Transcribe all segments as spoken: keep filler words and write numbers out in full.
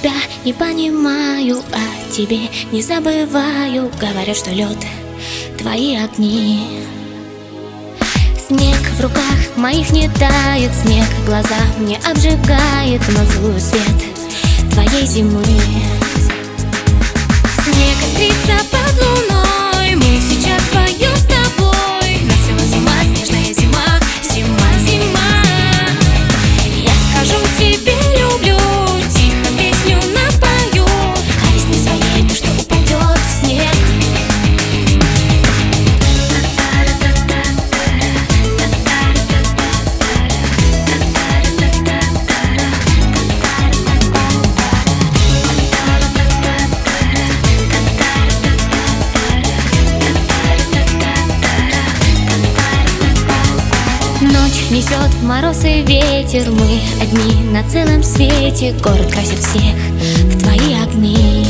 тебя не понимаю, о тебе не забываю. Говорят, что лед — твои огни. Снег в руках моих не тает, снег глаза мне обжигает, но целую свет твоей зимы. Снег искрится под луной, мы сейчас вдвоем с тобой. Нас свела с ума снежная зима, зима, зима. Я скажу тебе люблю, тихо песню напою, а весне своей то, что упадет в снег. Ночь несет мороз и ветер, мы одни на целом свете. Город красит всех в твои огни.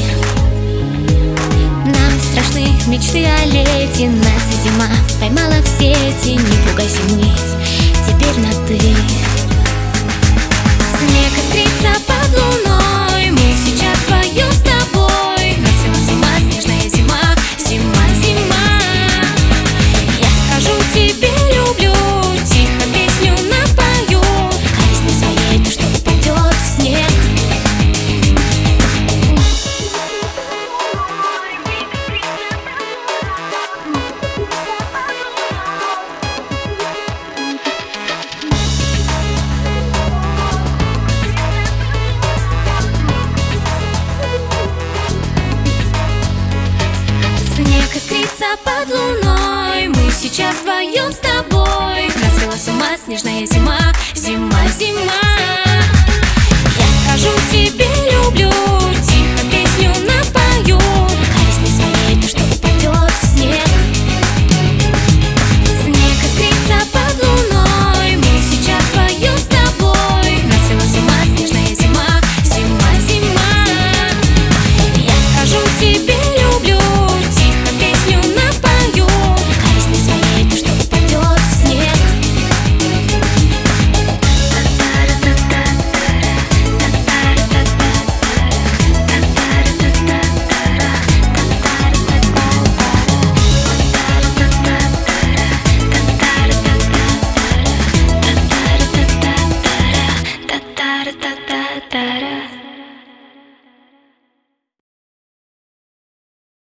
Нам страшны мечты о лете, нас зима поймала в сети. Не пугайся, мы теперь на ты. Снег искрится под луной, мы сейчас вдвоем с тобой. Нас свела с ума снежная зима, зима, зима. Я скажу тебе люблю, тихо песню напою, а весне своей то, что упадет в снег. Снег искрится под луной, мы сейчас вдвоем с тобой. Нас свела с ума снежная зима, зима, зима. Я скажу тебе